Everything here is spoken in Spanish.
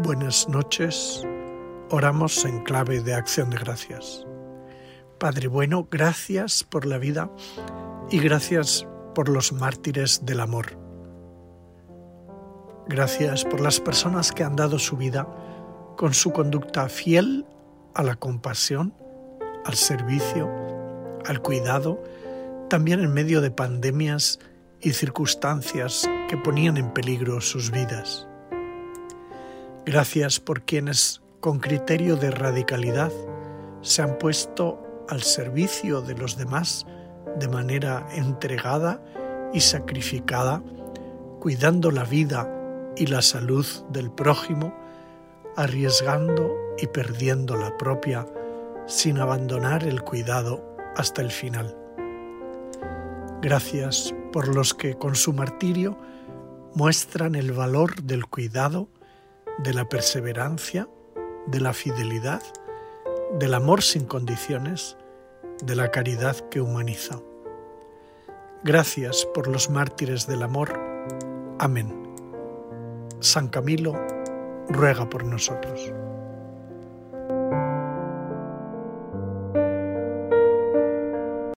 Buenas noches, oramos en clave de acción de gracias. Padre bueno, gracias por la vida y gracias por los mártires del amor. Gracias por las personas que han dado su vida con su conducta fiel a la compasión, al servicio, al cuidado, también en medio de pandemias y circunstancias que ponían en peligro sus vidas. Gracias por quienes, con criterio de radicalidad, se han puesto al servicio de los demás de manera entregada y sacrificada, cuidando la vida y la salud del prójimo, arriesgando y perdiendo la propia, sin abandonar el cuidado hasta el final. Gracias por los que con su martirio muestran el valor del cuidado, de la perseverancia, de la fidelidad, del amor sin condiciones, de la caridad que humaniza. Gracias por los mártires del amor. Amén. San Camilo ruega por nosotros.